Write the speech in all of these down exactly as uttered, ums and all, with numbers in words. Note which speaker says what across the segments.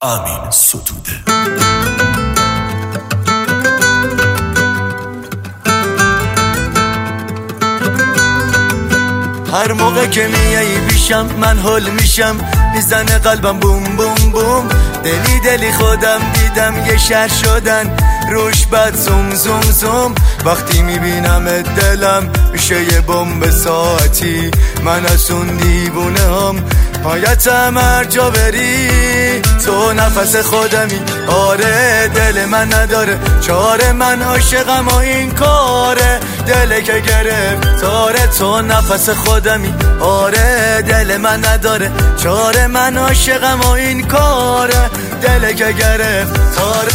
Speaker 1: امین ستوده.
Speaker 2: هر موقع که میایی پیشم من هول میشم، میزنه قلبم بوم بوم بوم. دلی دلی خودم دیدم یه شهر شدن روش بد زوم زوم زوم. وقتی میبینم دلم میشه یه بمب ساعتی. من از اون دیوونه هم پایتم هر جا بری. تو نفس خودمی، آره دل من نداره چاره. من عاشقم و این کاره، دل که گرفت تاره. تو نفس خودمی، آره دل من نداره چاره. من عاشقم و این کاره، دل که گرفت تاره.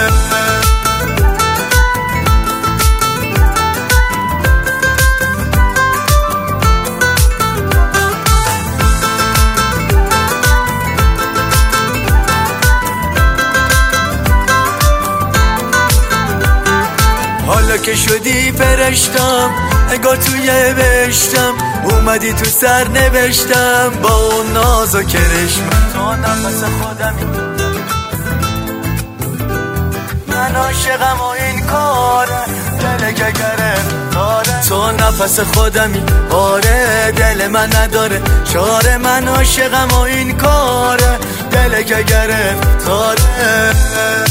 Speaker 2: حالا که شدی فرشتم، انگار توی بهشتم. اومدی تو سر نوشتم با اون ناز و کرشم. تو نفس خودمی، من عاشقم و این کاره، دل که گرفت آره. تو نفس خودمی، آره دل من نداره چاره. من عاشقم و این کاره، دل که گرفت آره.